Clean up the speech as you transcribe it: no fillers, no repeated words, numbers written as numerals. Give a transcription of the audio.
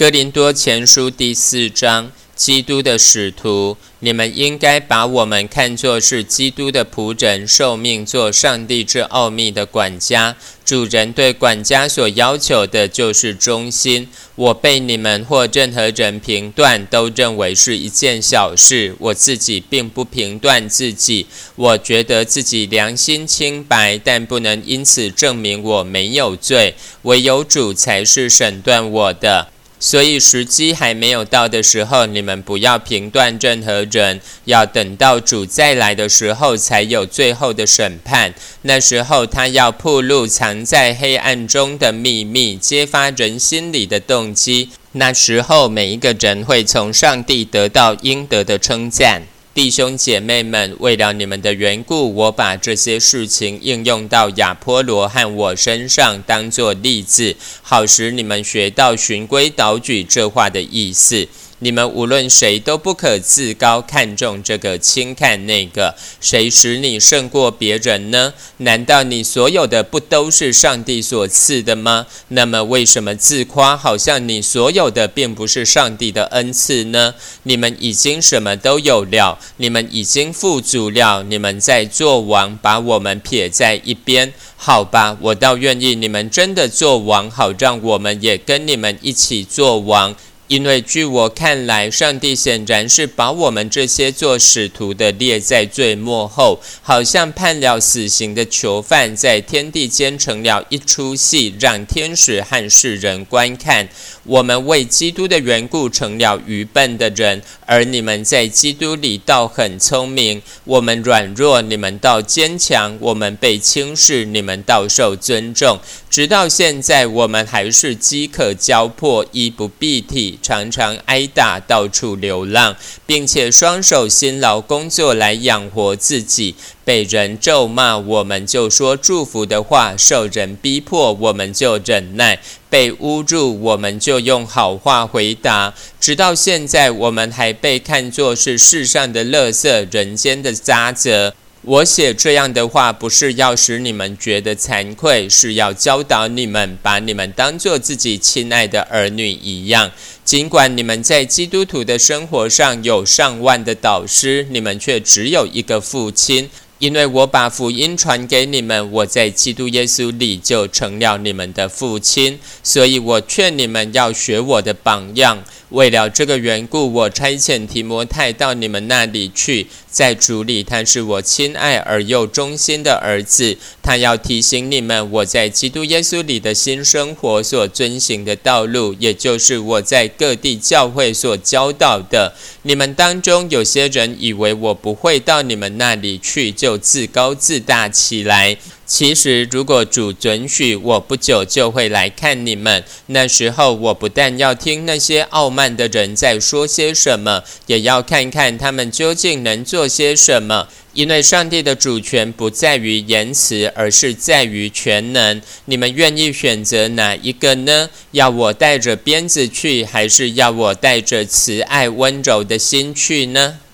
哥林多前书第4章，基督的使徒，你们应该把我们看作是基督的仆人，受命做上帝之奥秘的管家。主人对管家所要求的就是忠心。我被你们或任何人评断，都认为是一件小事。我自己并不评断自己，我觉得自己良心清白，但不能因此证明我没有罪。唯有主才是审断我的。所以时机还没有到的时候，你们不要评断任何人，要等到主再来的时候才有最后的审判。那时候他要暴露藏在黑暗中的秘密，揭发人心里的动机。那时候每一个人会从上帝得到应得的称赞。弟兄姐妹们，为了你们的缘故，我把这些事情应用到亚波罗和我身上，当作例子，好使你们学到循规蹈矩这话的意思。你们无论谁都不可自高，看重这个，轻看那个。谁使你胜过别人呢？难道你所有的不都是上帝所赐的吗？那么为什么自夸，好像你所有的并不是上帝的恩赐呢？你们已经什么都有了，你们已经富足了，你们在做王，把我们撇在一边。好吧，我倒愿意你们真的做王，好让我们也跟你们一起做王。因为据我看来，上帝显然是把我们这些做使徒的列在最末后，好像判了死刑的囚犯，在天地间成了一出戏，让天使和世人观看。我们为基督的缘故成了愚笨的人，而你们在基督里倒很聪明。我们软弱，你们倒坚强；我们被轻视，你们倒受尊重。直到现在，我们还是饥渴交迫，衣不蔽体，常常挨打，到处流浪，并且双手辛劳工作来养活自己。被人咒骂，我们就说祝福的话；受人逼迫，我们就忍耐；被侮辱，我们就用好话回答。直到现在，我们还被看作是世上的垃圾，人间的渣滓。我写这样的话，不是要使你们觉得惭愧，是要教导你们，把你们当作自己亲爱的儿女一样。尽管你们在基督徒的生活上有上万的导师，你们却只有一个父亲。因为我把福音传给你们，我在基督耶稣里就成了你们的父亲，所以我劝你们要学我的榜样。为了这个缘故，我差遣提摩太到你们那里去，在主里他是我亲爱而又忠心的儿子，他要提醒你们我在基督耶稣里的新生活所遵行的道路，也就是我在各地教会所教导的。你们当中有些人以为我不会到你们那里去，就自高自大起来。其实如果主准许，我不久就会来看你们。那时候我不但要听那些傲慢的人在说些什么，也要看看他们究竟能做些什么。因为上帝的主权不在于言辞，而是在于全能。你们愿意选择哪一个呢？要我带着鞭子去，还是要我带着慈爱温柔的心去呢？